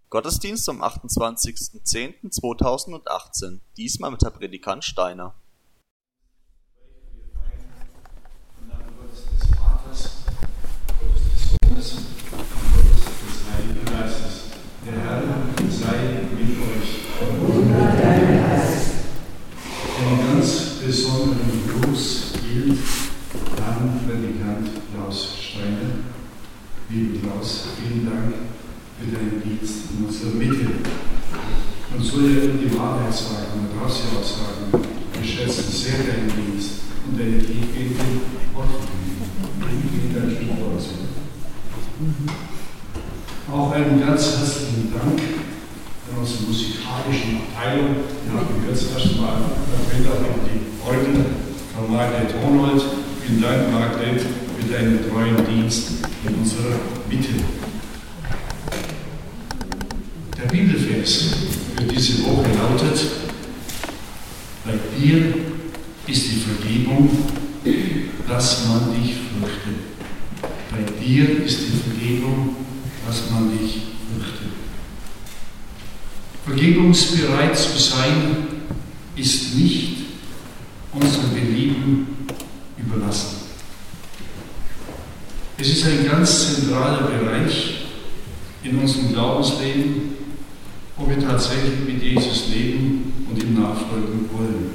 Gottesdienst am 28.10.2018, diesmal mit Herr Predikant Steiner. Im Namen Gottes des Vaters, Gottes des Sohnes und Gottes des Heiligen Geistes. Der Herr sei mit euch. Und mit deinem Geist. Einen ganz besonderen Gruß gilt an Predikant Klaus Steiner. Lieber Klaus, vielen Dank für deinen Dienst in unserer Mitte. Und soll ja die Wahrheit sagen, man darf sie auch sagen, wir schätzen sehr deinen Dienst und deine tiefgehende Wortvorbereitung. Auch einen ganz herzlichen Dank an unsere musikalischen Abteilung. Wir haben jetzt erstmal natürlich auch die Orgel von Margret Honold. Vielen Dank, Margret, für deinen treuen Dienst in unserer Mitte. Der Bibelvers für diese Woche lautet: Bei dir ist die Vergebung, dass man dich fürchtet. Bei dir ist die Vergebung, dass man dich fürchtet. Vergebungsbereit zu sein, ist nicht unserem Belieben überlassen. Es ist ein ganz zentraler Bereich in unserem Glaubensleben, wo wir tatsächlich mit Jesus leben und ihm nachfolgen wollen.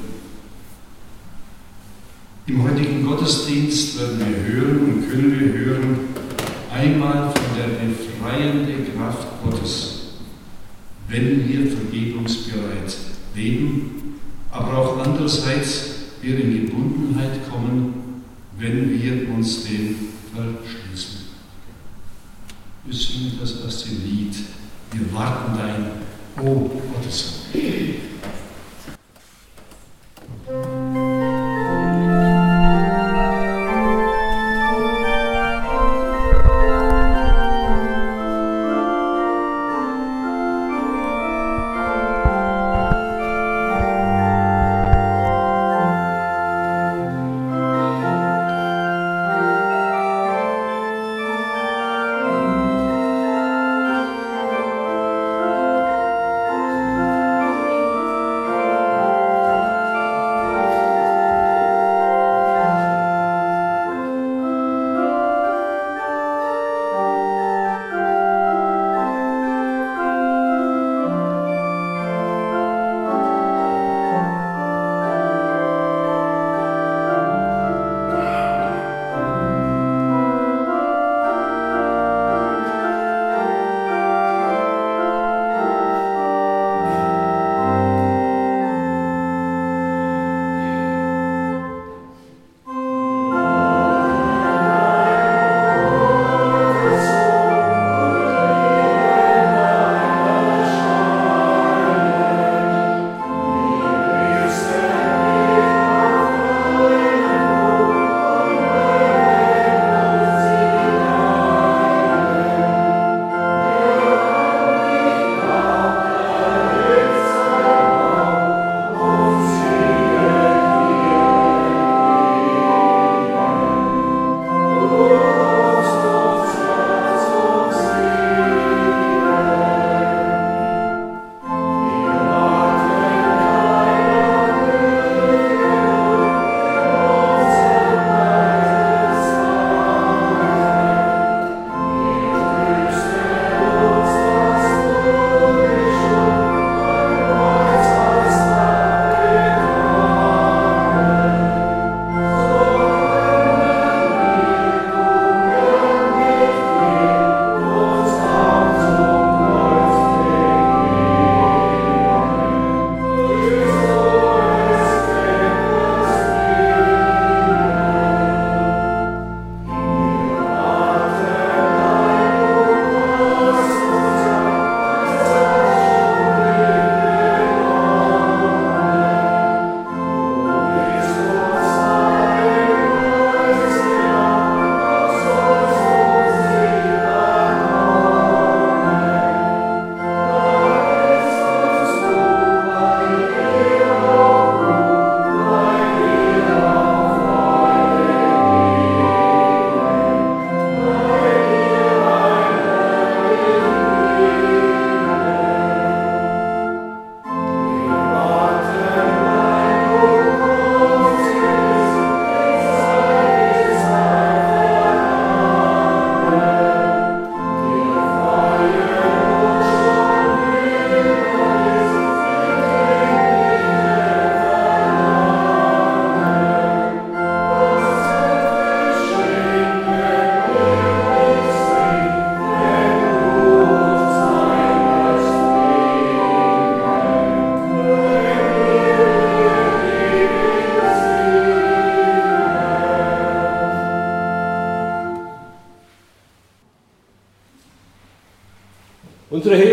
Im heutigen Gottesdienst werden wir hören und können wir hören einmal von der befreienden Kraft Gottes, wenn wir vergebungsbereit leben, aber auch andererseits wir in Gebundenheit kommen, wenn wir uns dem verschließen. Wir singen das erste Lied. Wir warten dein Gottes.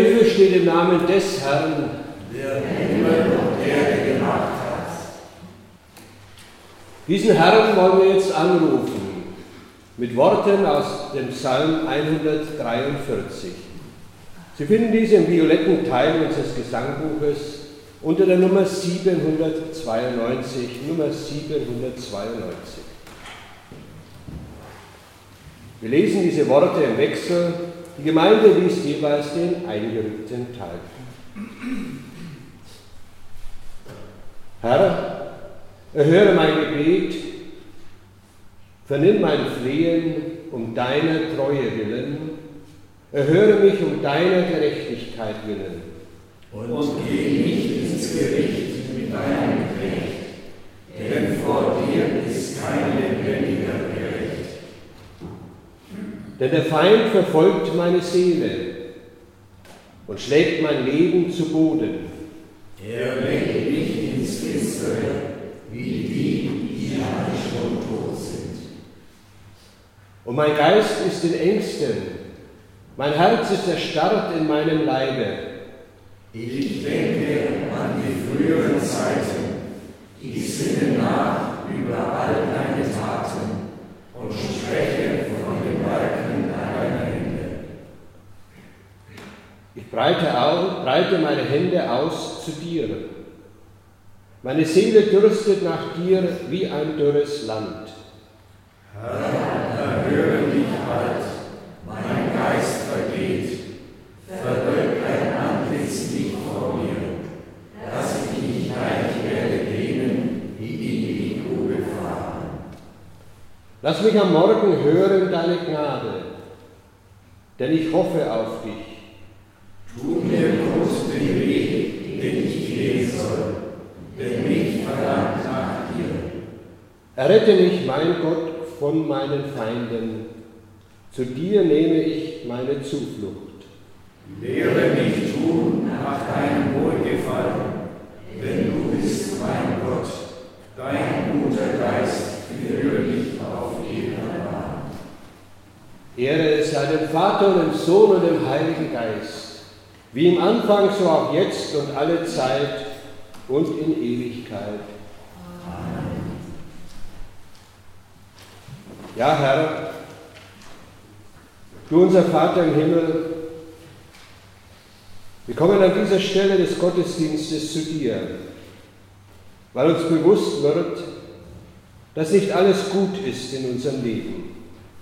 Hilfe steht im Namen des Herrn, der Himmel und Erde gemacht hat. Diesen Herrn wollen wir jetzt anrufen, mit Worten aus dem Psalm 143. Sie finden diese im violetten Teil unseres Gesangbuches unter der Nummer 792, Nummer 792. Wir lesen diese Worte im Wechsel. Die Gemeinde liest jeweils den eingerückten Teil. Herr, erhöre mein Gebet, vernimm mein Flehen um deiner Treue willen, erhöre mich um deiner Gerechtigkeit willen. Und geh nicht ins Gericht mit deinem Recht, denn vor dir ist kein lebendiger gerecht. Denn der Feind verfolgt meine Seele und schlägt mein Leben zu Boden. Er lenkt mich ins Finstere, wie die alle schon tot sind. Und mein Geist ist in Ängsten, mein Herz ist erstarrt in meinem Leibe. Ich denke an die früheren Zeiten, ich sinne nach über all deine Taten und spreche von den Werken deiner Hände. Ich breite meine Hände aus zu dir. Meine Seele dürstet nach dir wie ein dürres Land. Herr, erhöre mich bald, mein Geist vergeht, verbirg dein Antlitz nicht vor mir, dass ich nicht gleich werde denen, die in die Grube fahren. Lass mich am Morgen hören deine Gnade, denn ich hoffe auf dich. Tu mir gut den Weg, den ich gehen soll, denn mich verlangt nach dir. Errette mich, mein Gott, von meinen Feinden. Zu dir nehme ich meine Zuflucht. Lehre mich tun nach deinem Wohlgefallen, denn du bist mein Gott. Dein guter Geist führe mich auf ewige Bahn. Ehre sei dem Vater und dem Sohn und dem Heiligen Geist, wie im Anfang, so auch jetzt und alle Zeit und in Ewigkeit. Amen. Ja, Herr, du unser Vater im Himmel, wir kommen an dieser Stelle des Gottesdienstes zu dir, weil uns bewusst wird, dass nicht alles gut ist in unserem Leben.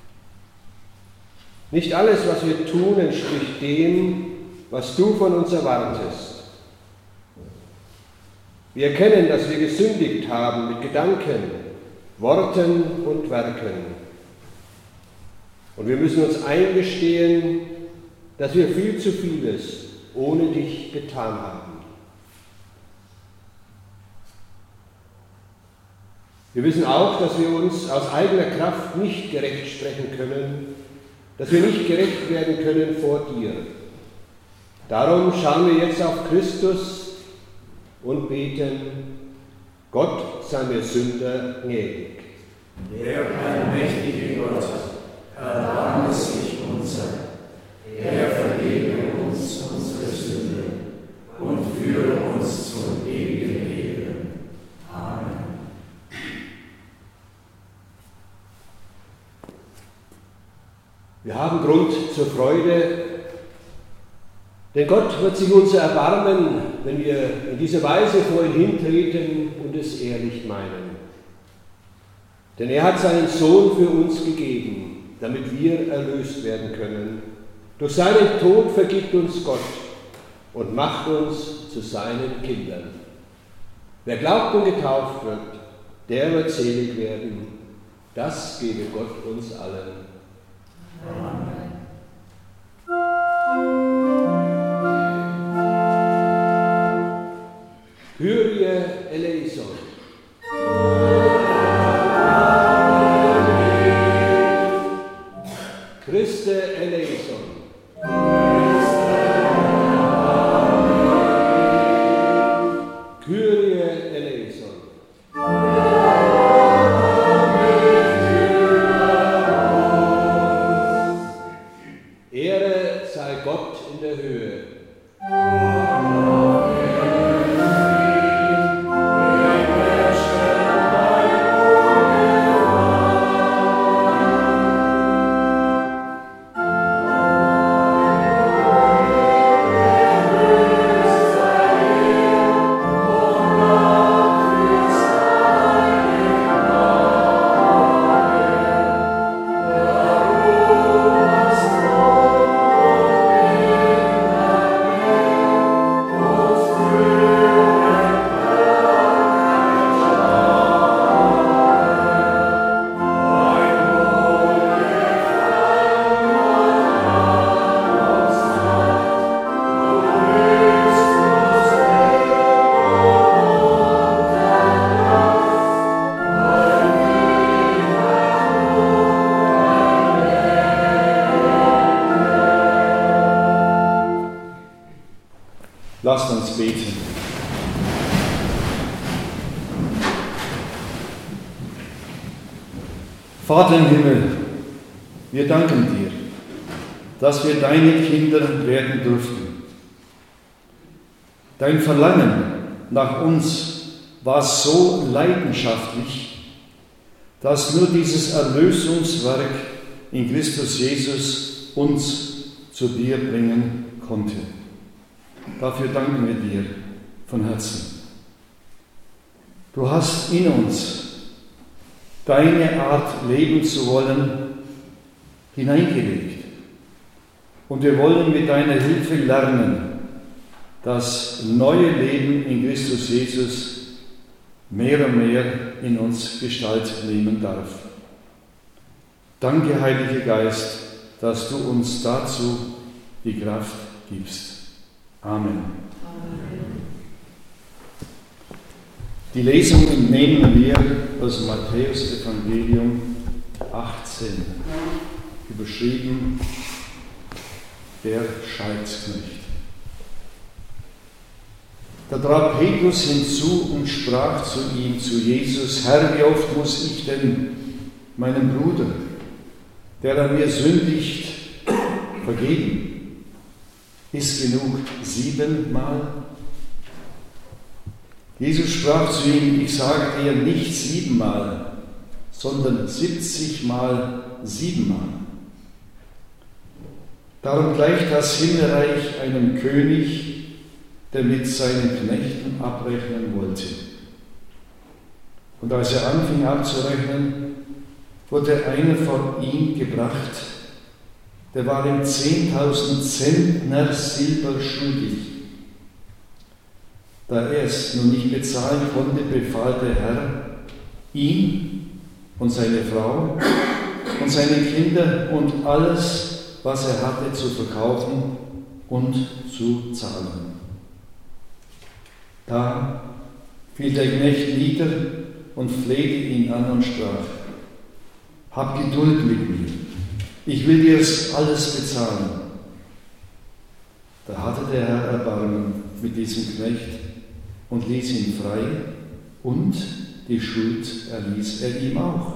Nicht alles, was wir tun, entspricht dem, was du von uns erwartest. Wir erkennen, dass wir gesündigt haben mit Gedanken, Worten und Werken. Und wir müssen uns eingestehen, dass wir viel zu vieles ohne dich getan haben. Wir wissen auch, dass wir uns aus eigener Kraft nicht gerecht sprechen können, dass wir nicht gerecht werden können vor dir. Darum schauen wir jetzt auf Christus und beten, Gott sei mir Sünder gnädig. Der allmächtige Gott, erbarme sich unser, er vergebe uns unsere Sünde und führe uns zum ewigen Leben. Amen. Wir haben Grund zur Freude, denn Gott wird sich unser erbarmen, wenn wir in dieser Weise vor ihn hintreten und es ehrlich meinen. Denn er hat seinen Sohn für uns gegeben, damit wir erlöst werden können. Durch seinen Tod vergibt uns Gott und macht uns zu seinen Kindern. Wer glaubt und getauft wird, der wird selig werden. Das gebe Gott uns allen. Amen. Kyrie eleison. Christe eleison. Kyrie eleison. Lasst uns beten. Vater im Himmel, wir danken dir, dass wir deine Kinder werden durften. Dein Verlangen nach uns war so leidenschaftlich, dass nur dieses Erlösungswerk in Christus Jesus uns zu dir bringen konnte. Dafür danken wir dir von Herzen. Du hast in uns deine Art, leben zu wollen, hineingelegt. Und wir wollen mit deiner Hilfe lernen, das neue Leben in Christus Jesus mehr und mehr in uns Gestalt nehmen darf. Danke, Heiliger Geist, dass du uns dazu die Kraft gibst. Amen. Die Lesung entnehmen wir aus Matthäus Evangelium 18, überschrieben der Scheidsknecht. Da trat Petrus hinzu und sprach zu ihm, zu Jesus: Herr, wie oft muss ich denn meinem Bruder, der an mir sündigt, vergeben? Ist genug 7-mal? Jesus sprach zu ihm: Ich sage dir nicht 7-mal, sondern 70-mal 7-mal. Darum gleicht das Himmelreich einem König, der mit seinen Knechten abrechnen wollte. Und als er anfing abzurechnen, wurde einer vor ihn gebracht, der war ihm 10.000 Zentner Silber schuldig. Da er es nun nicht bezahlen konnte, befahl der Herr, ihn und seine Frau und seine Kinder und alles, was er hatte, zu verkaufen und zu zahlen. Da fiel der Knecht nieder und flehte ihn an und sprach: Hab Geduld mit mir, ich will dir es alles bezahlen. Da hatte der Herr Erbarmen mit diesem Knecht und ließ ihn frei, und die Schuld erließ er ihm auch.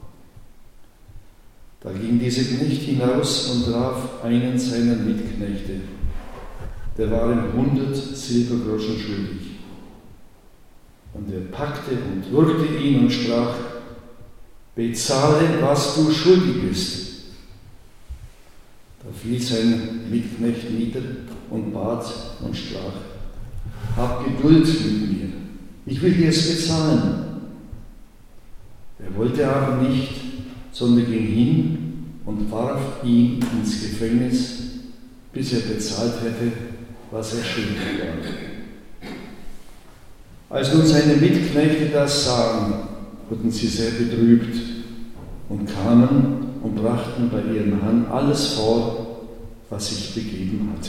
Da ging dieser Knecht hinaus und traf einen seiner Mitknechte, der war ihm 100 Silbergroschen schuldig. Und er packte und würgte ihn und sprach: Bezahle, was du schuldig bist. Da fiel sein Mitknecht nieder und bat und sprach: Hab Geduld mit mir, ich will dir es bezahlen. Er wollte aber nicht, sondern ging hin und warf ihn ins Gefängnis, bis er bezahlt hätte, was er schuldig war. Als nun seine Mitknechte das sahen, wurden sie sehr betrübt und kamen und brachten bei ihrem Herrn alles vor, was sich begeben hatte.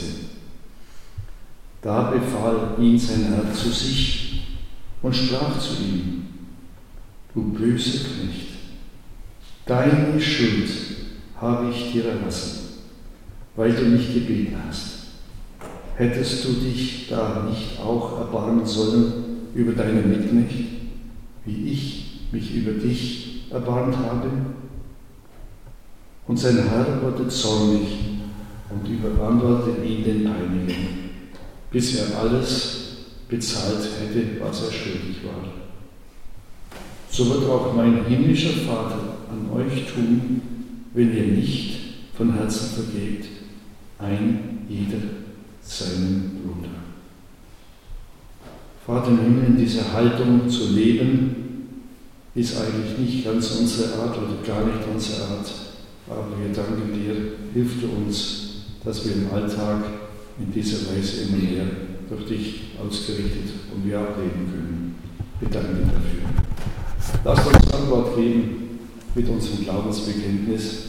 Da befahl ihn sein Herr zu sich und sprach zu ihm: Du böser Knecht, deine Schuld habe ich dir erlassen, weil du mich gebeten hast. Hättest du dich da nicht auch erbarmen sollen über deinen Mitknecht, wie ich mich über dich erbarmt habe? Und sein Herr wurde zornig und überantwortete ihn den Peinigen, bis er alles bezahlt hätte, was er schuldig war. So wird auch mein himmlischer Vater an euch tun, wenn ihr nicht von Herzen vergebt, ein jeder seinem Bruder. Vater im Himmel, in dieser Haltung zu leben, ist eigentlich nicht ganz unsere Art oder gar nicht unsere Art. Aber wir danken dir, hilf du uns, dass wir im Alltag in dieser Weise immer mehr durch dich ausgerichtet und wir auch leben können. Wir danken dir dafür. Lasst uns Antwort geben mit unserem Glaubensbekenntnis.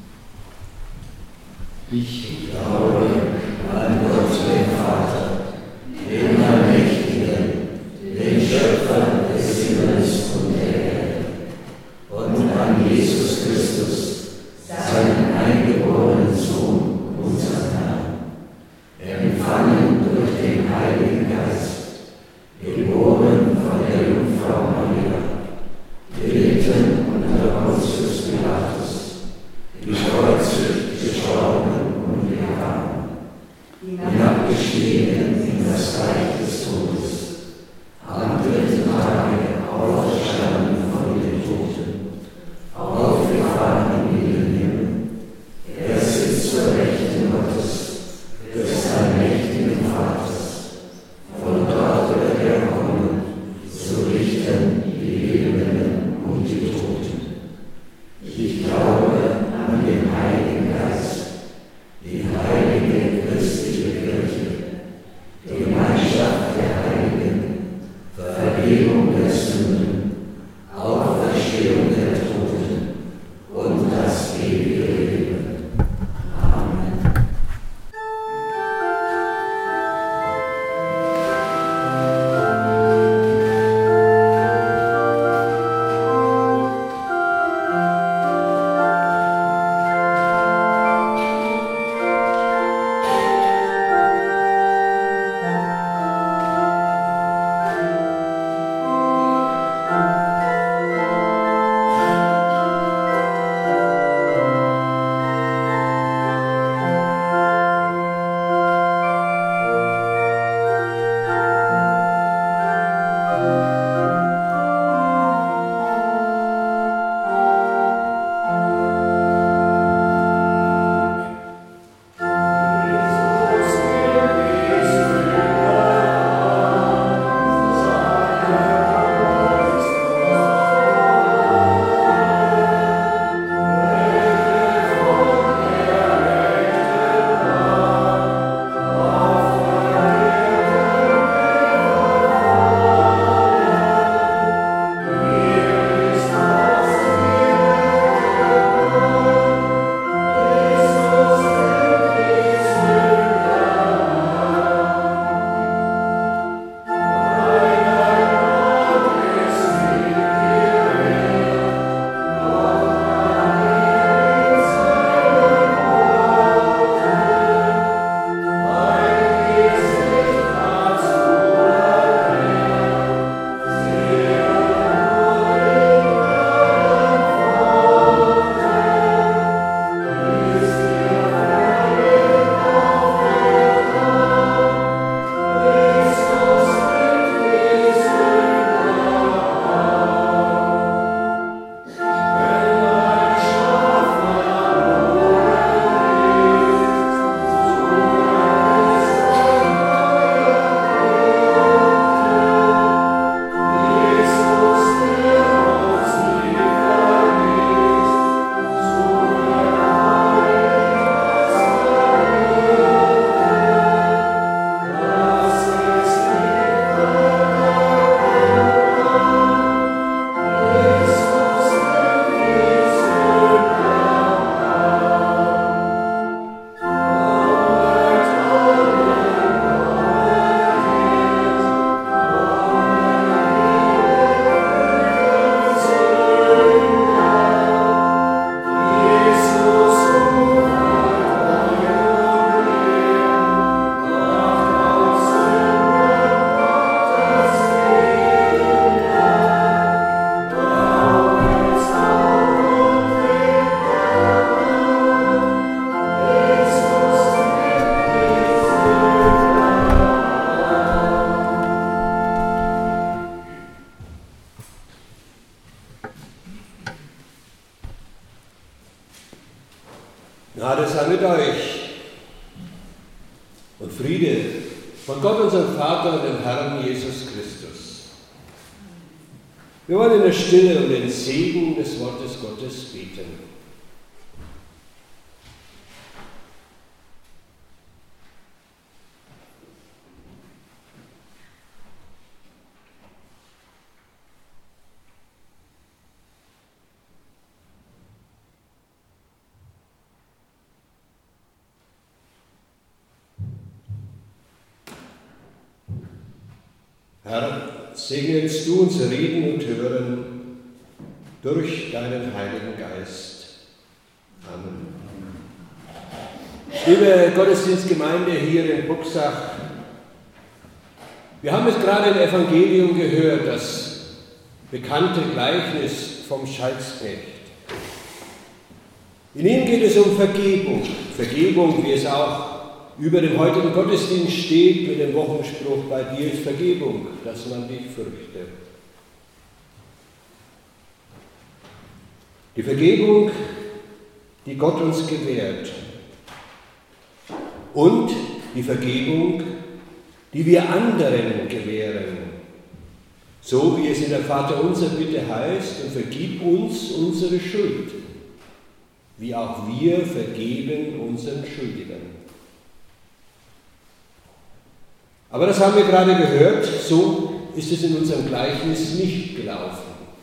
Ich glaube an Gott, den Vater, den Allmächtigen, den Schöpfer des Himmels und der Erde, und an Jesus Christus, seinen eingeborenen Sohn, unseren Herrn, empfangen durch den Heiligen unserem Vater und dem Herrn Jesus Christus. Wir wollen in der Stille um den Segen des Wortes Gottes beten. Herr, segne jetzt du unser Reden und Hören durch deinen Heiligen Geist. Amen. Liebe Gottesdienstgemeinde hier in Buxach, wir haben es gerade im Evangelium gehört, das bekannte Gleichnis vom Schalksknecht. In ihm geht es um Vergebung. Vergebung, wie es auch über dem heutigen Gottesdienst steht mit dem Wochenspruch, bei dir ist Vergebung, dass man dich fürchte. Die Vergebung, die Gott uns gewährt. Und die Vergebung, die wir anderen gewähren. So wie es in der Vaterunser Bitte heißt, und vergib uns unsere Schuld, wie auch wir vergeben unseren Schuldigern. Aber das haben wir gerade gehört, so ist es in unserem Gleichnis nicht gelaufen.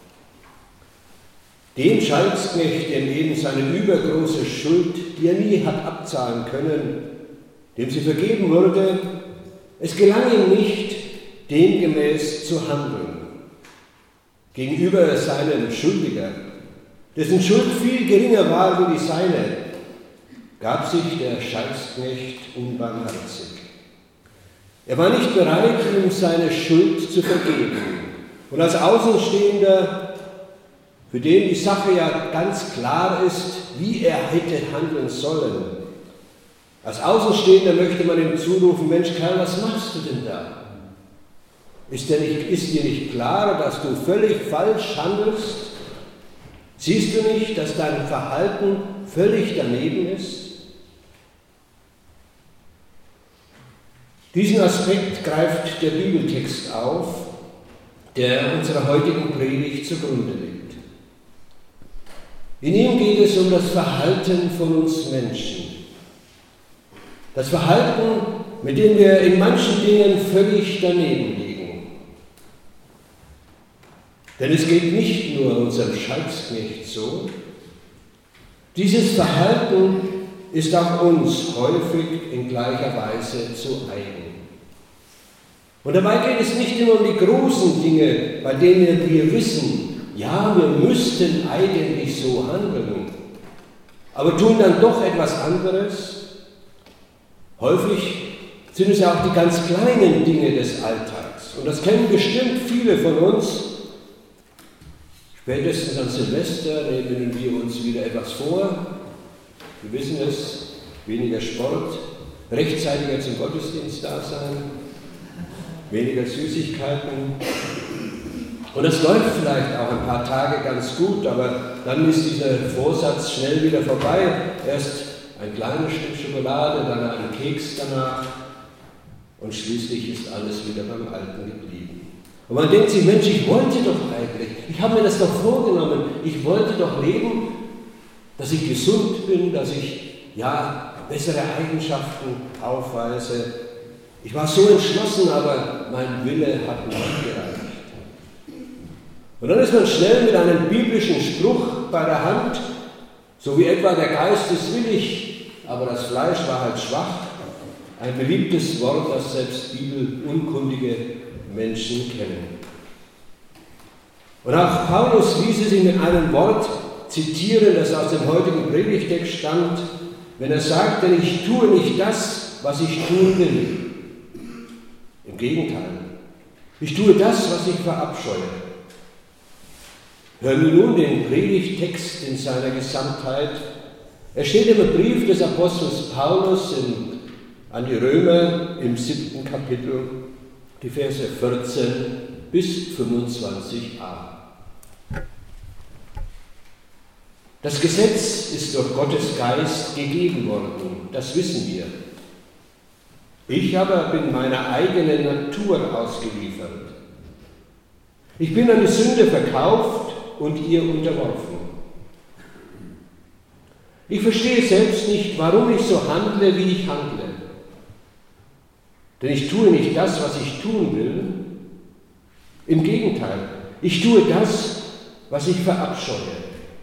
Dem Schalksknecht, dem eben seine übergroße Schuld, die er nie hat abzahlen können, dem sie vergeben wurde, es gelang ihm nicht, demgemäß zu handeln. Gegenüber seinem Schuldiger, dessen Schuld viel geringer war wie die seine, gab sich der Schalksknecht unbarmherzig. Er war nicht bereit, ihm seine Schuld zu vergeben. Und als Außenstehender, für den die Sache ja ganz klar ist, wie er hätte handeln sollen, als Außenstehender möchte man ihm zurufen, Mensch Kerl, was machst du denn da? Ist dir nicht klar, dass du völlig falsch handelst? Siehst du nicht, dass dein Verhalten völlig daneben ist? Diesen Aspekt greift der Bibeltext auf, der unserer heutigen Predigt zugrunde liegt. In ihm geht es um das Verhalten von uns Menschen. Das Verhalten, mit dem wir in manchen Dingen völlig daneben liegen. Denn es geht nicht nur unserem Schalksknecht so. Dieses Verhalten ist auch uns häufig in gleicher Weise zu eigen. Und dabei geht es nicht immer um die großen Dinge, bei denen wir wissen, ja, wir müssten eigentlich so handeln, aber tun dann doch etwas anderes. Häufig sind es ja auch die ganz kleinen Dinge des Alltags. Und das kennen bestimmt viele von uns. Spätestens an Silvester nehmen wir uns wieder etwas vor. Wir wissen es, weniger Sport, rechtzeitiger zum Gottesdienst da sein, weniger Süßigkeiten. Und das läuft vielleicht auch ein paar Tage ganz gut, aber dann ist dieser Vorsatz schnell wieder vorbei. Erst ein kleines Stück Schokolade, dann ein Keks danach und schließlich ist alles wieder beim Alten geblieben. Und man denkt sich, Mensch, ich wollte doch eigentlich, ich habe mir das doch vorgenommen, ich wollte doch leben, dass ich gesund bin, dass ich bessere Eigenschaften aufweise. Ich war so entschlossen, aber mein Wille hat nicht gereicht. Und dann ist man schnell mit einem biblischen Spruch bei der Hand, so wie etwa der Geist ist willig, aber das Fleisch war halt schwach. Ein beliebtes Wort, das selbst bibelunkundige Menschen kennen. Und auch Paulus ließ es in einem Wort zitieren, das aus dem heutigen Predigtext stammt, wenn er sagt, denn ich tue nicht das, was ich tun will. Im Gegenteil, ich tue das, was ich verabscheue. Hören wir nun den Predigtext in seiner Gesamtheit. Er steht im Brief des Apostels Paulus an die Römer im 7. Kapitel, die Verse 14 bis 25a. Das Gesetz ist durch Gottes Geist gegeben worden, das wissen wir. Ich aber bin meiner eigenen Natur ausgeliefert. Ich bin an die Sünde verkauft und ihr unterworfen. Ich verstehe selbst nicht, warum ich so handle, wie ich handle. Denn ich tue nicht das, was ich tun will. Im Gegenteil, ich tue das, was ich verabscheue.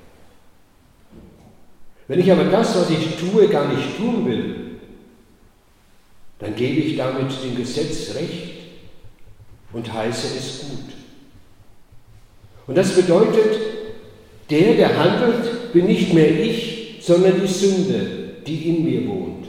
Wenn ich aber das, was ich tue, gar nicht tun will, dann gebe ich damit dem Gesetz Recht und heiße es gut. Und das bedeutet, der handelt, bin nicht mehr ich, sondern die Sünde, die in mir wohnt.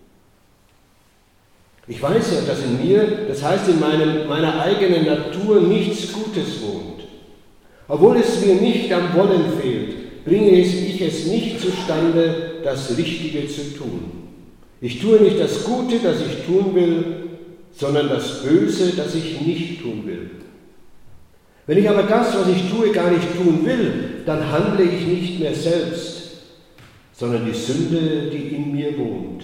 Ich weiß ja, dass in mir, das heißt in meiner eigenen Natur, nichts Gutes wohnt. Obwohl es mir nicht am Wollen fehlt, bringe ich es nicht zustande, das Richtige zu tun. Ich tue nicht das Gute, das ich tun will, sondern das Böse, das ich nicht tun will. Wenn ich aber das, was ich tue, gar nicht tun will, dann handle ich nicht mehr selbst, sondern die Sünde, die in mir wohnt.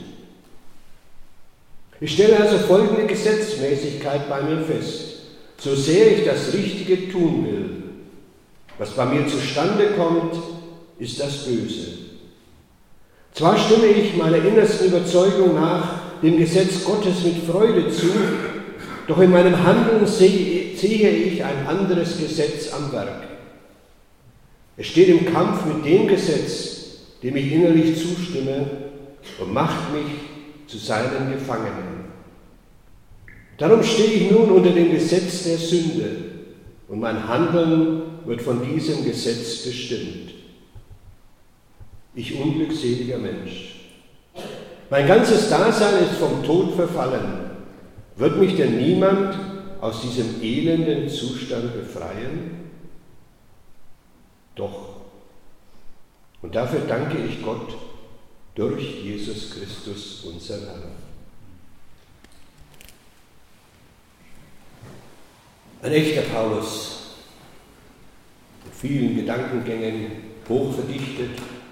Ich stelle also folgende Gesetzmäßigkeit bei mir fest. So sehr ich das Richtige tun will, was bei mir zustande kommt, ist das Böse. Zwar stimme ich meiner innersten Überzeugung nach dem Gesetz Gottes mit Freude zu, doch in meinem Handeln sehe ich ein anderes Gesetz am Werk. Es steht im Kampf mit dem Gesetz, dem ich innerlich zustimme, und macht mich zu seinen Gefangenen. Darum stehe ich nun unter dem Gesetz der Sünde, und mein Handeln wird von diesem Gesetz bestimmt. Ich unglückseliger Mensch. Mein ganzes Dasein ist vom Tod verfallen. Wird mich denn niemand aus diesem elenden Zustand befreien? Doch. Und dafür danke ich Gott durch Jesus Christus, unseren Herrn. Ein echter Paulus, mit vielen Gedankengängen, hoch verdichtet.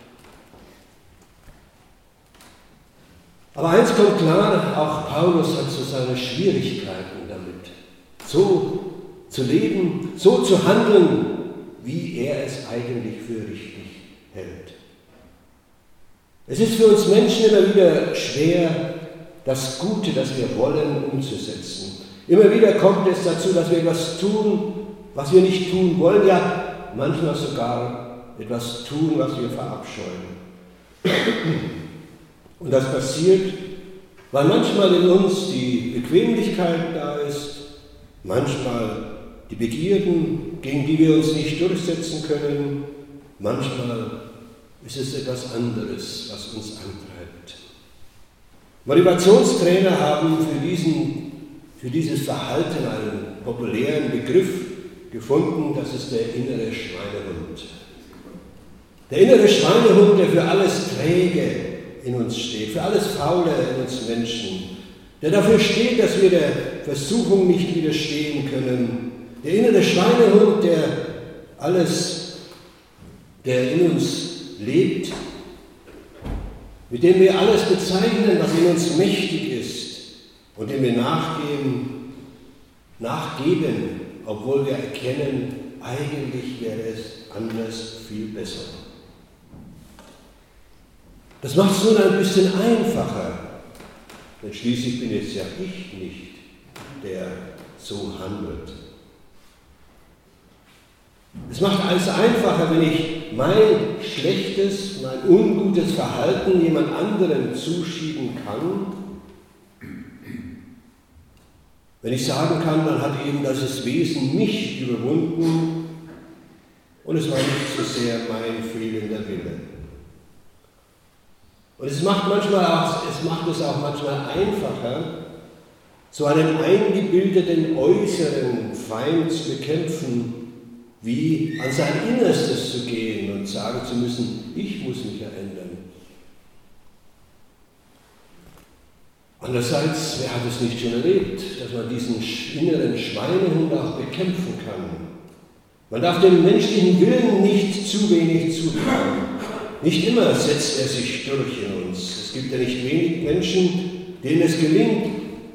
Aber eins kommt klar, auch Paulus hat so seine Schwierigkeiten damit, so zu leben, so zu handeln, wie er es eigentlich für richtig hält. Es ist für uns Menschen immer wieder schwer, das Gute, das wir wollen, umzusetzen. Immer wieder kommt es dazu, dass wir etwas tun, was wir nicht tun wollen, ja, manchmal sogar etwas tun, was wir verabscheuen. Und das passiert, weil manchmal in uns die Bequemlichkeit da ist, manchmal die Begierden, gegen die wir uns nicht durchsetzen können, manchmal ist es etwas anderes, was uns antreibt. Motivationstrainer haben für dieses Verhalten einen populären Begriff gefunden, das ist der innere Schweinehund. Der innere Schweinehund, der für alles Träge in uns steht, für alles Faule in uns Menschen, der dafür steht, dass wir der Versuchung nicht widerstehen können. Der innere Schweinehund, der in uns lebt, mit dem wir alles bezeichnen, was in uns mächtig ist und dem wir nachgeben, obwohl wir erkennen, eigentlich wäre es anders viel besser. Das macht es nun ein bisschen einfacher, denn schließlich bin es ja ich nicht, der so handelt. Es macht alles einfacher, wenn ich mein schlechtes, mein ungutes Verhalten jemand anderem zuschieben kann. Wenn ich sagen kann, dann hat eben das Wesen mich überwunden und es war nicht so sehr mein fehlender Wille. Und es macht es auch manchmal einfacher, so einen eingebildeten äußeren Feind zu bekämpfen, wie an sein Innerstes zu gehen und sagen zu müssen, ich muss mich ja ändern. Andererseits, wer hat es nicht schon erlebt, dass man diesen inneren Schweinehund auch bekämpfen kann? Man darf dem menschlichen Willen nicht zu wenig zutrauen. Nicht immer setzt er sich durch in uns. Es gibt ja nicht wenig Menschen, denen es gelingt,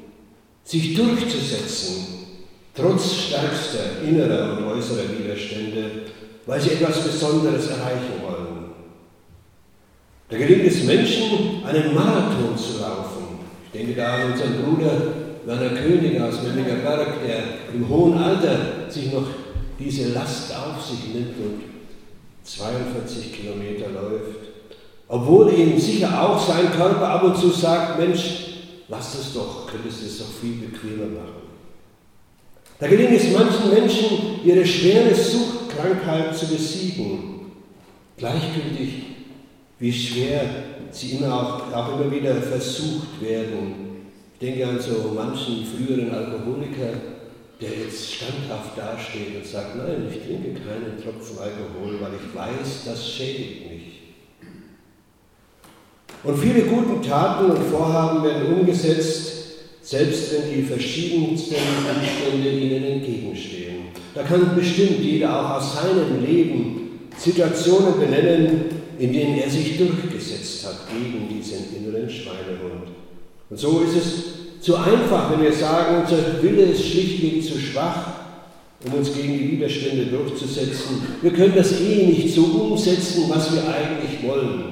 sich durchzusetzen, trotz stärkster innerer und äußerer Widerstände, weil sie etwas Besonderes erreichen wollen. Da gelingt es Menschen, einen Marathon zu laufen. Ich denke da an unseren Bruder Werner König aus Memminger Berg, der im hohen Alter sich noch diese Last auf sich nimmt und 42 Kilometer läuft. Obwohl ihm sicher auch sein Körper ab und zu sagt, Mensch, lass das doch, könntest du es doch viel bequemer machen. Da gelingt es manchen Menschen, ihre schwere Suchtkrankheit zu besiegen. Gleichgültig, wie schwer sie immer wieder versucht werden. Ich denke an so manchen früheren Alkoholiker, der jetzt standhaft dasteht und sagt, nein, ich trinke keinen Tropfen Alkohol, weil ich weiß, das schädigt mich. Und viele gute Taten und Vorhaben werden umgesetzt, selbst wenn die verschiedensten Umstände ihnen entgegenstehen. Da kann bestimmt jeder auch aus seinem Leben Situationen benennen, in denen er sich durchgesetzt hat gegen diesen inneren Schweinehund. Und so ist es zu einfach, wenn wir sagen, unser Wille ist schlichtweg zu schwach, um uns gegen die Widerstände durchzusetzen. Wir können das nicht so umsetzen, was wir eigentlich wollen.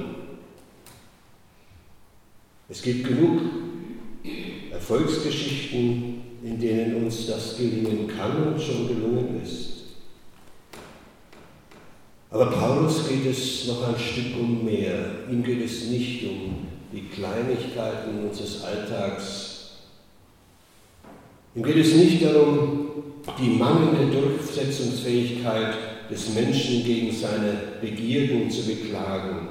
Es gibt genug Erfolgsgeschichten, in denen uns das gelingen kann und schon gelungen ist. Aber Paulus geht es noch ein Stück um mehr. Ihm geht es nicht um die Kleinigkeiten unseres Alltags. Ihm geht es nicht darum, die mangelnde Durchsetzungsfähigkeit des Menschen gegen seine Begierden zu beklagen.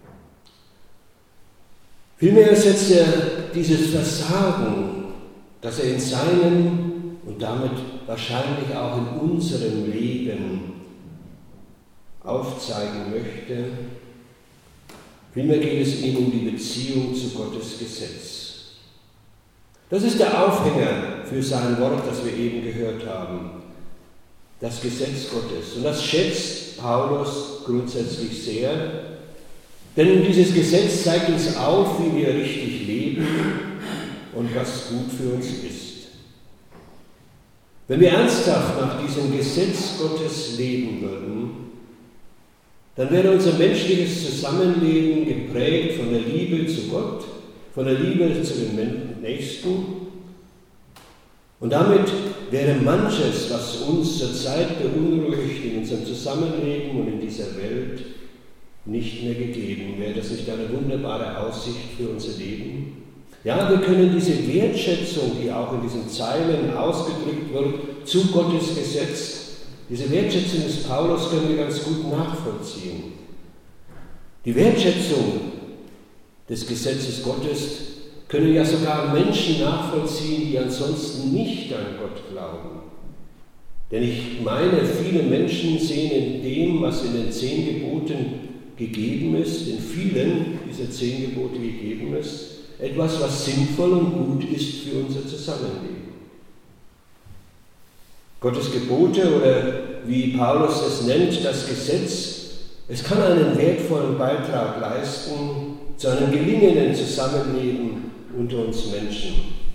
Vielmehr setzt er dieses Versagen, das er in seinem und damit wahrscheinlich auch in unserem Leben aufzeigen möchte. Vielmehr geht es ihm um die Beziehung zu Gottes Gesetz. Das ist der Aufhänger für sein Wort, das wir eben gehört haben. Das Gesetz Gottes. Und das schätzt Paulus grundsätzlich sehr. Denn dieses Gesetz zeigt uns auf, wie wir richtig leben und was gut für uns ist. Wenn wir ernsthaft nach diesem Gesetz Gottes leben würden, dann wäre unser menschliches Zusammenleben geprägt von der Liebe zu Gott, von der Liebe zu den Nächsten. Und damit wäre manches, was uns zurzeit beunruhigt in unserem Zusammenleben und in dieser Welt, nicht mehr gegeben. Wäre das nicht eine wunderbare Aussicht für unser Leben? Ja, wir können diese Wertschätzung, die auch in diesen Zeilen ausgedrückt wird, zu Gottes Gesetz, diese Wertschätzung des Paulus können wir ganz gut nachvollziehen. Die Wertschätzung des Gesetzes Gottes können ja sogar Menschen nachvollziehen, die ansonsten nicht an Gott glauben. Denn ich meine, viele Menschen sehen in dem, was in den 10 Geboten gegeben ist, in vielen dieser 10 Gebote gegeben ist, etwas, was sinnvoll und gut ist für unser Zusammenleben. Gottes Gebote oder wie Paulus es nennt, das Gesetz, es kann einen wertvollen Beitrag leisten zu einem gelingenden Zusammenleben unter uns Menschen.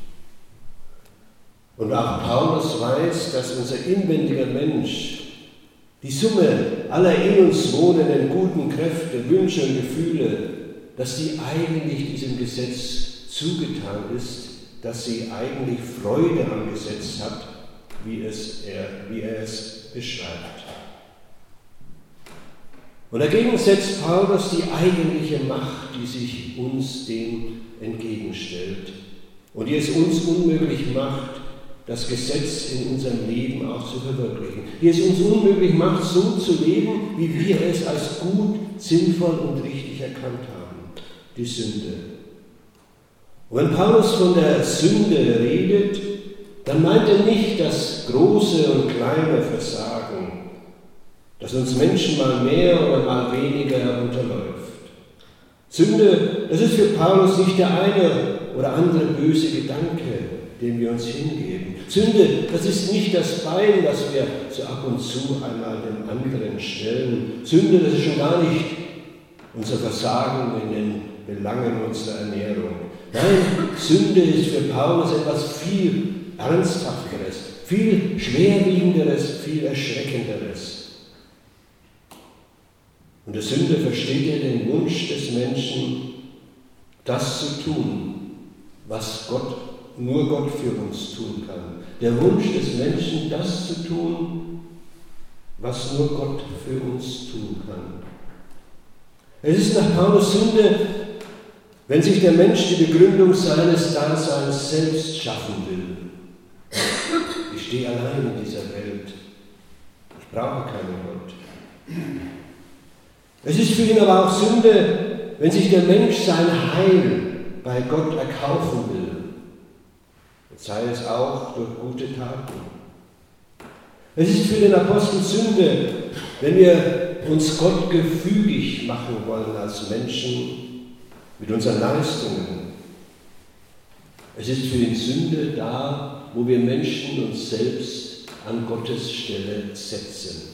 Und auch Paulus weiß, dass unser inwendiger Mensch die Summe aller in uns wohnenden guten Kräfte, Wünsche und Gefühle, dass die eigentlich diesem Gesetz zugetan ist, dass sie eigentlich Freude am Gesetz hat, wie er es beschreibt. Und dagegen setzt Paulus die eigentliche Macht, die sich uns dem entgegenstellt und die es uns unmöglich macht, das Gesetz in unserem Leben auch zu verwirklichen. Die es uns unmöglich macht, so zu leben, wie wir es als gut, sinnvoll und richtig erkannt haben. Die Sünde. Und wenn Paulus von der Sünde redet, dann meint er nicht das große und kleine Versagen, das uns Menschen mal mehr oder mal weniger unterläuft. Sünde, das ist für Paulus nicht der eine oder andere böse Gedanke, dem wir uns hingeben. Sünde, das ist nicht das Bein, das wir so ab und zu einmal dem anderen stellen. Sünde, das ist schon gar nicht unser Versagen in den Belangen unserer Ernährung. Nein, Sünde ist für Paulus etwas viel Ernsthafteres, viel Schwerwiegenderes, viel Erschreckenderes. Und der Sünde versteht er den Wunsch des Menschen, das zu tun, was nur Gott für uns tun kann. Der Wunsch des Menschen, das zu tun, was nur Gott für uns tun kann. Es ist nach Paulus Sünde, wenn sich der Mensch die Begründung seines Daseins selbst schaffen will. Ich stehe allein in dieser Welt. Ich brauche keinen Gott. Es ist für ihn aber auch Sünde, wenn sich der Mensch sein Heil bei Gott erkaufen will. Sei es auch durch gute Taten. Es ist für den Apostel Sünde, wenn wir uns Gott gefügig machen wollen als Menschen mit unseren Leistungen. Es ist für ihn Sünde da, wo wir Menschen uns selbst an Gottes Stelle setzen.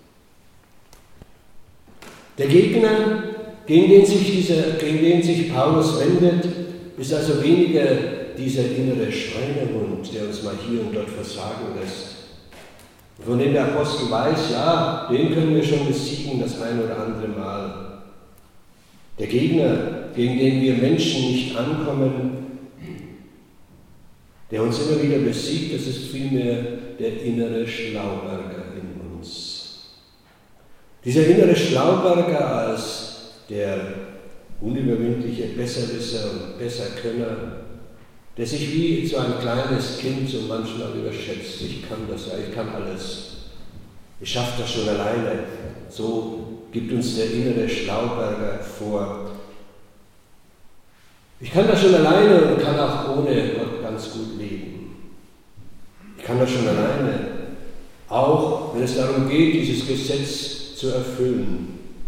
Der Gegner, gegen den sich Paulus wendet, ist also weniger dieser innere Schweinehund, der uns mal hier und dort versagen lässt. Von dem der Apostel weiß, ja, den können wir schon besiegen das ein oder andere Mal. Der Gegner, gegen den wir Menschen nicht ankommen, der uns immer wieder besiegt, das ist vielmehr der innere Schlauberger in uns. Dieser innere Schlauberger als der unüberwindliche Besserwisser und Besserkönner, der sich wie so ein kleines Kind so manchmal überschätzt. Ich kann das ja, ich kann alles. Ich schaffe das schon alleine. So gibt uns der innere Schlauberger vor. Ich kann das schon alleine und kann auch ohne Gott ganz gut leben. Ich kann das schon alleine, auch wenn es darum geht, dieses Gesetz zu erfüllen.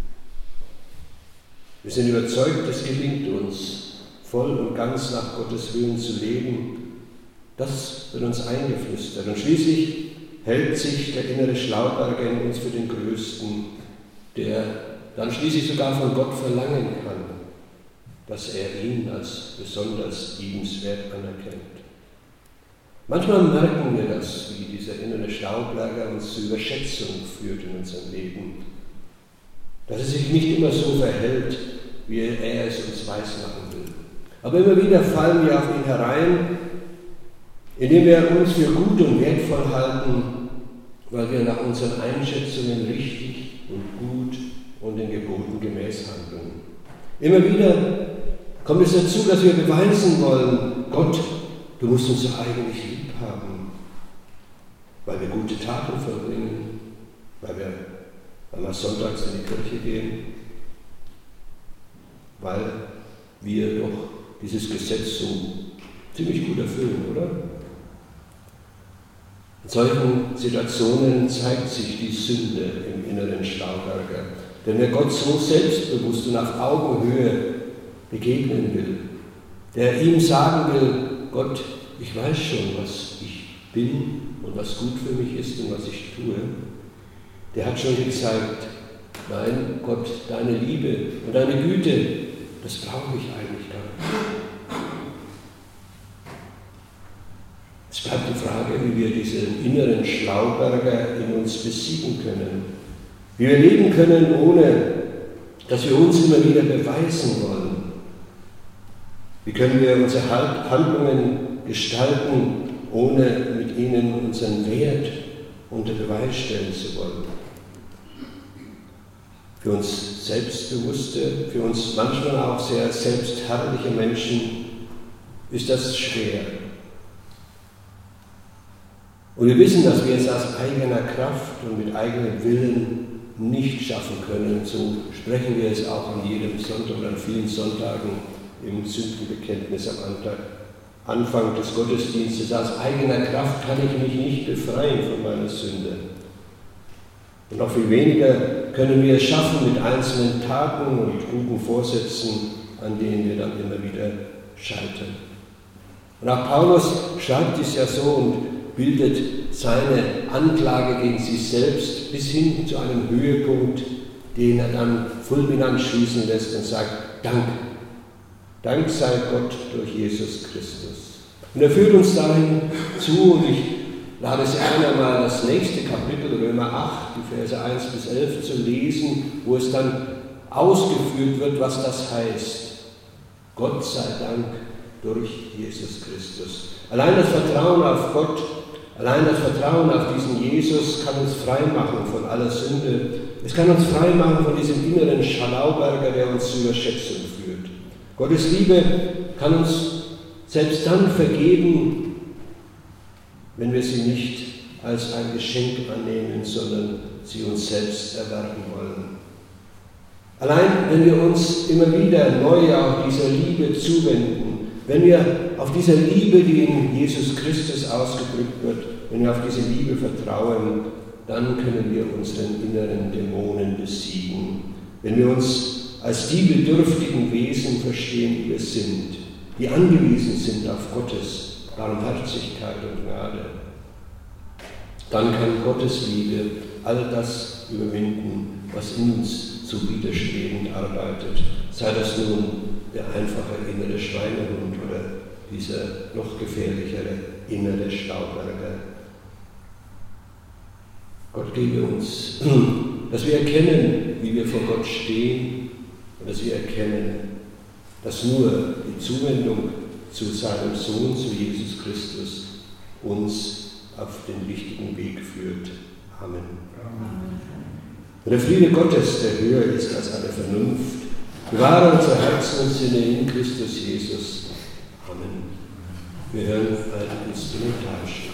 Wir sind überzeugt, es gelingt uns, voll und ganz nach Gottes Willen zu leben. Das wird uns eingeflüstert. Und schließlich hält sich der innere Schlauberger in uns für den Größten, der dann schließlich sogar von Gott verlangen kann, dass er ihn als besonders liebenswert anerkennt. Manchmal merken wir das, wie dieser innere Schlauberger uns zur Überschätzung führt in unserem Leben, dass er sich nicht immer so verhält, wie er es uns weismachen will. Aber immer wieder fallen wir auf ihn herein, indem wir uns für gut und wertvoll halten, weil wir nach unseren Einschätzungen richtig und gut und den Geboten gemäß handeln. Immer wieder kommt es dazu, dass wir beweisen wollen, Gott, du musst uns doch eigentlich lieb haben, weil wir gute Taten vollbringen, weil wir einmal sonntags in die Kirche gehen, weil wir doch dieses Gesetz so ziemlich gut erfüllen, oder? In solchen Situationen zeigt sich die Sünde im inneren Schlauberger. Denn wer Gott so selbstbewusst und auf Augenhöhe begegnen will, der ihm sagen will, Gott, ich weiß schon, was ich bin und was gut für mich ist und was ich tue, der hat schon gezeigt, nein, Gott, deine Liebe und deine Güte, das brauche ich eigentlich gar nicht. Es bleibt die Frage, wie wir diesen inneren Schlauberger in uns besiegen können. Wie wir leben können, ohne dass wir uns immer wieder beweisen wollen. Wie können wir unsere Handlungen gestalten, ohne mit ihnen unseren Wert unter Beweis stellen zu wollen. Für uns selbstbewusste, für uns manchmal auch sehr selbstherrliche Menschen ist das schwer. Und wir wissen, dass wir es aus eigener Kraft und mit eigenem Willen nicht schaffen können. So sprechen wir es auch an jedem Sonntag oder an vielen Sonntagen im Sündenbekenntnis am Anfang des Gottesdienstes. Aus eigener Kraft kann ich mich nicht befreien von meiner Sünde. Und noch viel weniger können wir es schaffen mit einzelnen Taten und guten Vorsätzen, an denen wir dann immer wieder scheitern. Und auch Paulus schreibt es ja so und bildet seine Anklage gegen sich selbst bis hin zu einem Höhepunkt, den er dann fulminant schließen lässt und sagt, Dank sei Gott durch Jesus Christus. Und er führt uns dahin zu, und ich lade Sie ein, einmal das nächste Kapitel, Römer 8, die Verse 1 bis 11 zu lesen, wo es dann ausgeführt wird, was das heißt. Gott sei Dank durch Jesus Christus. Allein das Vertrauen auf Gott, allein das Vertrauen auf diesen Jesus kann uns frei machen von aller Sünde. Es kann uns frei machen von diesem inneren Schalauberger, der uns zur Überschätzung führt. Gottes Liebe kann uns selbst dann vergeben, wenn wir sie nicht als ein Geschenk annehmen, sondern sie uns selbst erwerben wollen. Allein wenn wir uns immer wieder neu auch dieser Liebe zuwenden, wenn wir auf diese Liebe, die in Jesus Christus ausgedrückt wird, wenn wir auf diese Liebe vertrauen, dann können wir unseren inneren Dämonen besiegen. Wenn wir uns als die bedürftigen Wesen verstehen, die wir sind, die angewiesen sind auf Gottes Barmherzigkeit und Gnade, dann kann Gottes Liebe all das überwinden, was in uns zu widerstrebend arbeitet, sei das nun der einfache innere Schweinehund oder dieser noch gefährlichere innere Schlauberger. Gott gebe uns, dass wir erkennen, wie wir vor Gott stehen, und dass wir erkennen, dass nur die Zuwendung zu seinem Sohn, zu Jesus Christus, uns auf den richtigen Weg führt. Amen. Amen. Und der Friede Gottes, der höher ist als alle Vernunft, bewahre unser Herzen und Sinne in Christus Jesus. Amen. Wir hören ein Instrumentalstück.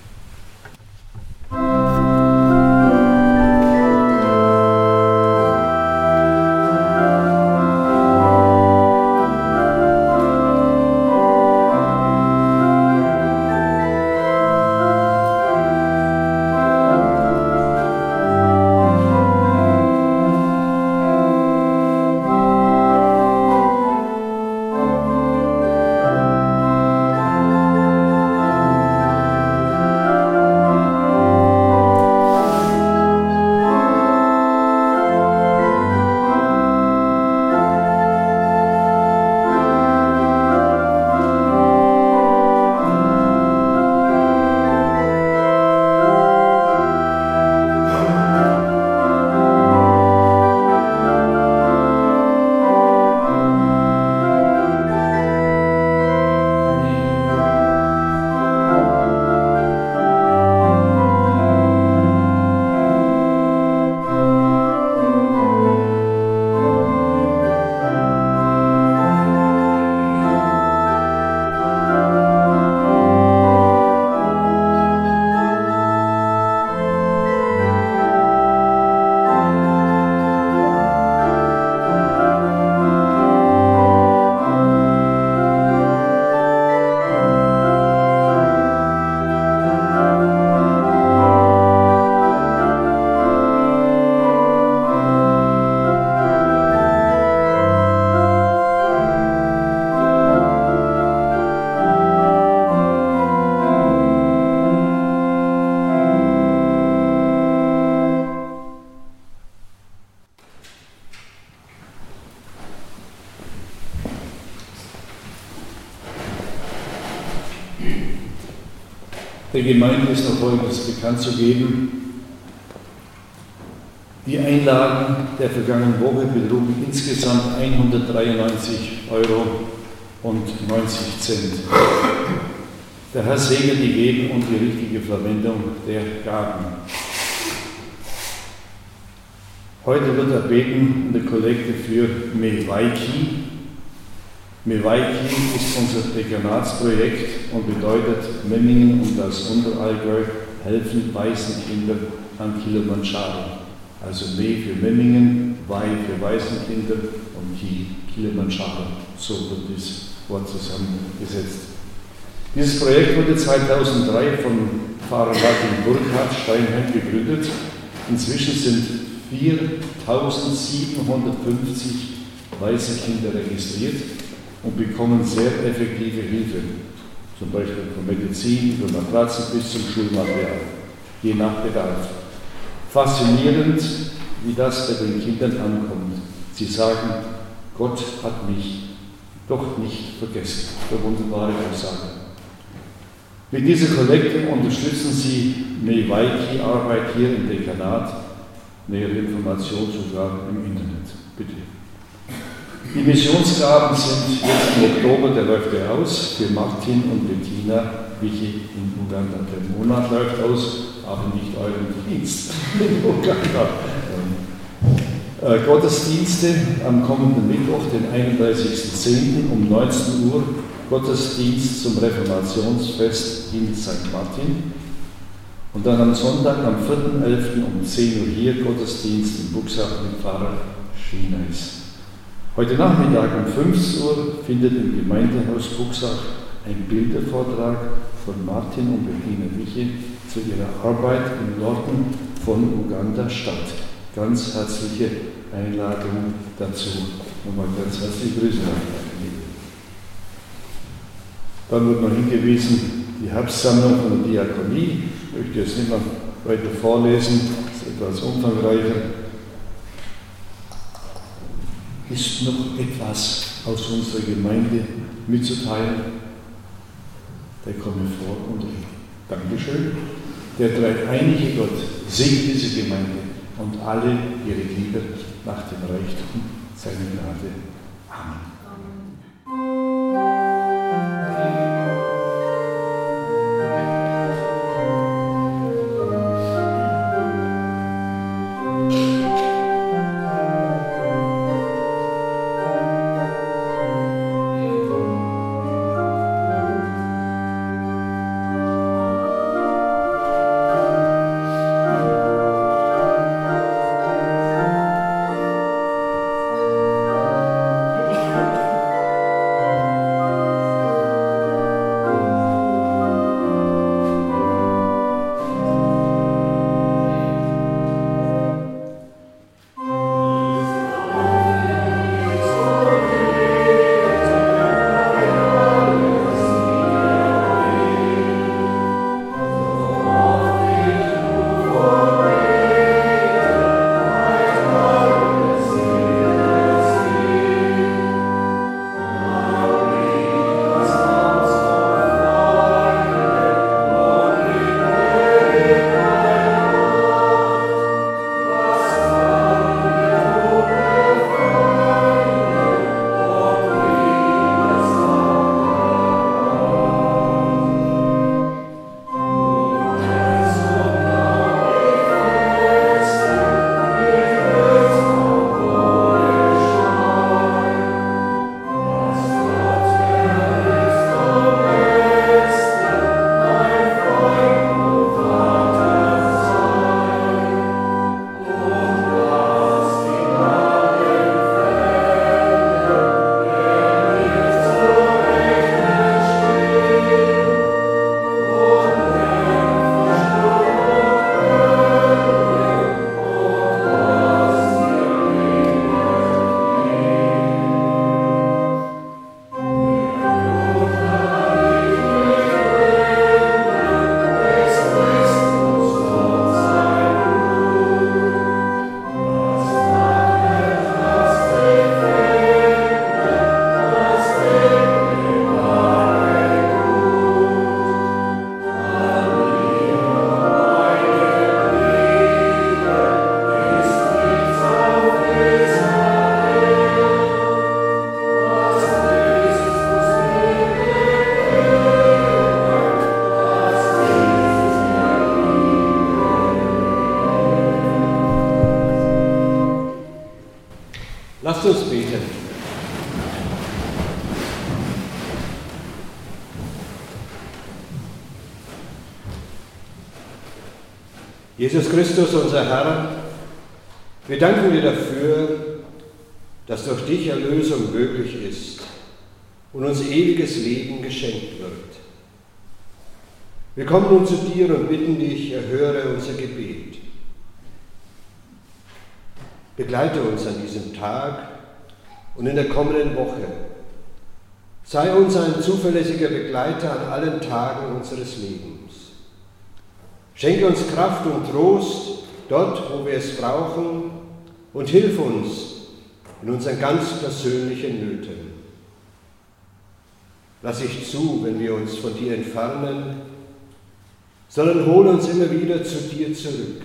Der Gemeinde ist noch Folgendes bekannt zu geben. Die Einlagen der vergangenen Woche betrugen insgesamt 193,90 €. Der Herr segne die Geben und die richtige Verwendung der Gaben. Heute wird er beten in der Kollekte für Mewaiki. Mewaiki ist unser Regionalsprojekt und bedeutet, Memmingen und das Unterallgäu helfen Waisenkinder an Kilimanjaro. Also Me für Memmingen, Wai für Waisenkinder und Kilimanjaro. So wird das Wort zusammengesetzt. Dieses Projekt wurde 2003 von Pfarrer Martin Burkhardt Steinheim gegründet. Inzwischen sind 4.750 Waisenkinder registriert und bekommen sehr effektive Hilfe, zum Beispiel von Medizin, von Matratzen bis zum Schulmaterial, je nach Bedarf. Faszinierend, wie das bei den Kindern ankommt. Sie sagen, Gott hat mich. doch nicht vergessen. Eine wunderbare Aussage. Mit dieser Kollekte unterstützen Sie Mewaiki-Arbeit hier im Dekanat. Nähere Informationen sogar im Internet. Bitte. Die Missionsgaben sind jetzt im Oktober, der läuft ja aus, für Martin und Bettina Wichi in Uganda. Der Monat läuft aus, aber nicht euren Dienst in Uganda. Gottesdienste am kommenden Mittwoch, den 31.10. um 19 Uhr, Gottesdienst zum Reformationsfest in St. Martin. Und dann am Sonntag, am 4.11. um 10 Uhr hier, Gottesdienst in Buxach mit Pfarrer Schieneis. Heute Nachmittag um 15 Uhr findet im Gemeindehaus Buxach ein Bildervortrag von Martin und Bettina Wichi zu ihrer Arbeit im Norden von Uganda statt. Ganz herzliche Einladung dazu. Nochmal ganz herzliche Grüße. Dann wird noch hingewiesen, die Herbstsammlung von der Diakonie. Ich möchte jetzt nicht mehr weiter vorlesen, das ist etwas umfangreicher. Ist noch etwas aus unserer Gemeinde mitzuteilen? Der komme vor und redet. Dankeschön. Der dreieinige Gott segne diese Gemeinde und alle ihre Glieder nach dem Reichtum seiner Gnade. Amen. Lasst uns beten. Jesus Christus, unser Herr, wir danken dir dafür, dass durch dich Erlösung möglich ist und uns ewiges Leben geschenkt wird. Wir kommen nun zu dir und bitten dich, erhöre unser Gebet. Begleite uns an diesem Tag und in der kommenden Woche. Sei uns ein zuverlässiger Begleiter an allen Tagen unseres Lebens. Schenke uns Kraft und Trost dort, wo wir es brauchen, und hilf uns in unseren ganz persönlichen Nöten. lass nicht zu, wenn wir uns von dir entfernen, sondern hole uns immer wieder zu dir zurück.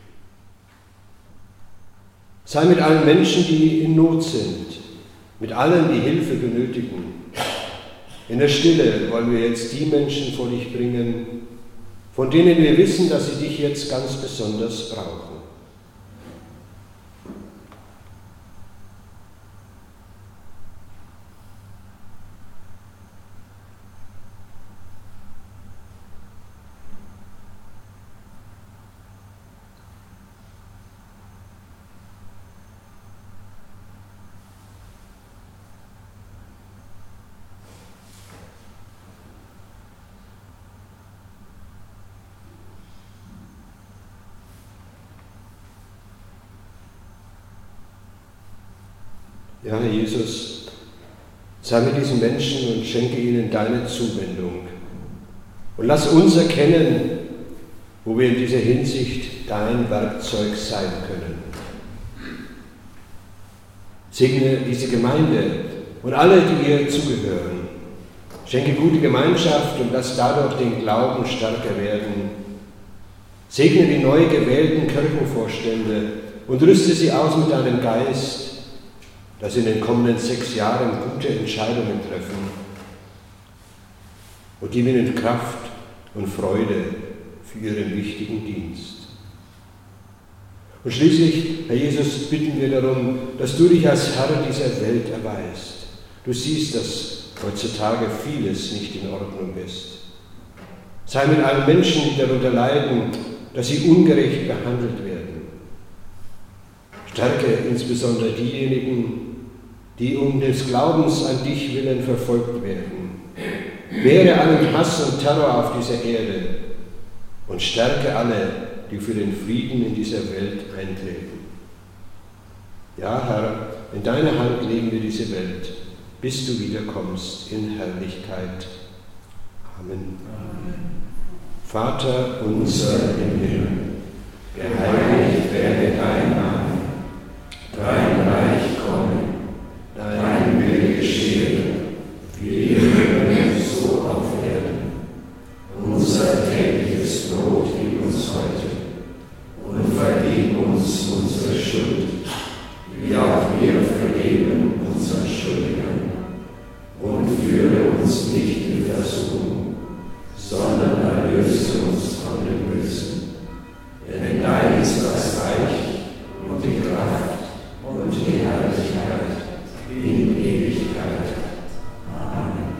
Sei mit allen Menschen, die in Not sind, mit allen, die Hilfe benötigen. In der Stille wollen wir jetzt die Menschen vor dich bringen, von denen wir wissen, dass sie dich jetzt ganz besonders brauchen. Ja, Herr Jesus, sei mit diesen Menschen und schenke ihnen deine Zuwendung. Und lass uns erkennen, wo wir in dieser Hinsicht dein Werkzeug sein können. Segne diese Gemeinde und alle, die ihr zugehören. Schenke gute Gemeinschaft und lass dadurch den Glauben stärker werden. Segne die neu gewählten Kirchenvorstände und rüste sie aus mit deinem Geist, dass sie in den kommenden 6 Jahren gute Entscheidungen treffen und gib ihnen Kraft und Freude für ihren wichtigen Dienst. Und schließlich, Herr Jesus, bitten wir darum, dass du dich als Herr dieser Welt erweist. Du siehst, dass heutzutage vieles nicht in Ordnung ist. Sei mit allen Menschen, die darunter leiden, dass sie ungerecht behandelt werden. Stärke insbesondere diejenigen, die um des Glaubens an dich willen verfolgt werden. Wehre allen Hass und Terror auf dieser Erde und stärke alle, die für den Frieden in dieser Welt eintreten. Ja, Herr, in deiner Hand legen wir diese Welt, bis du wiederkommst in Herrlichkeit. Amen. Vater unser im Himmel, geheiligt werde dein Name, dein Reich komme, dein Wille geschehe, wie im Himmel so auf Erden. Unser tägliches Brot gib uns heute und vergib uns unsere Schuld, wie auch wir vergeben unseren Schuldigern. Und führe uns nicht in Versuchung, sondern erlöse uns von dem Bösen. Denn dein ist das Reich und die Kraft und die Herrlichkeit in Ewigkeit. Amen.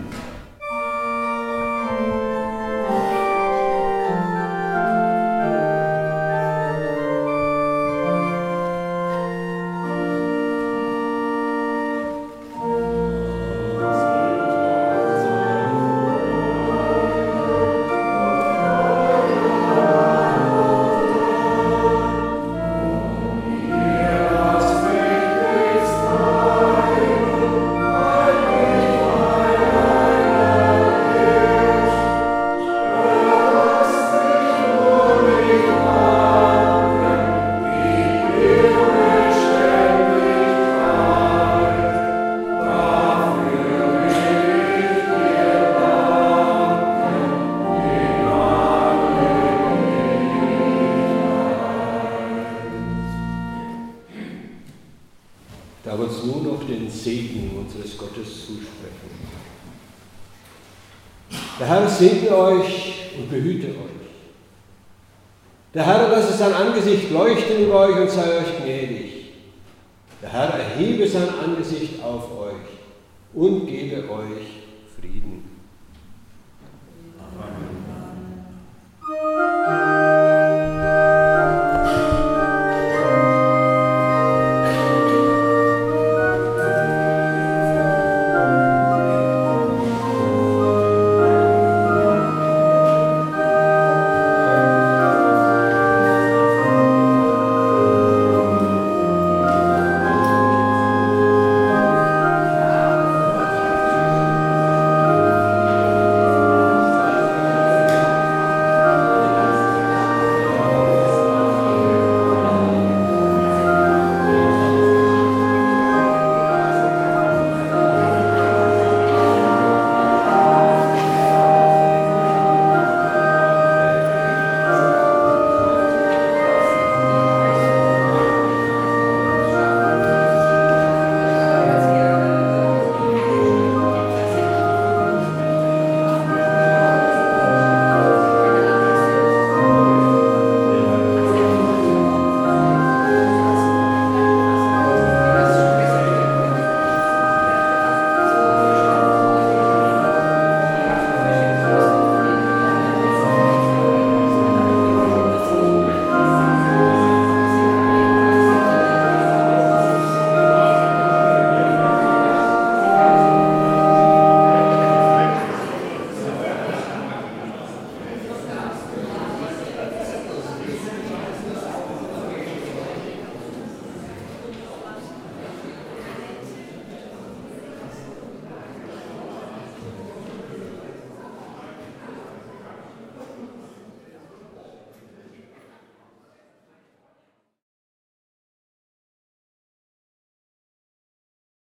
Der Herr segne euch und behüte euch. Der Herr lasse sein Angesicht leuchten über euch und sei euch gnädig. Der Herr erhebe sein Angesicht auf euch und gebe euch Frieden.